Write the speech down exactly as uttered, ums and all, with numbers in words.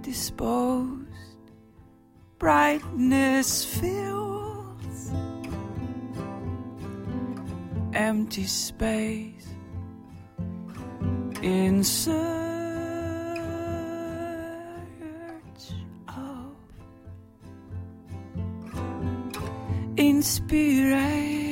disposed, brightness fills empty space in search of inspiration.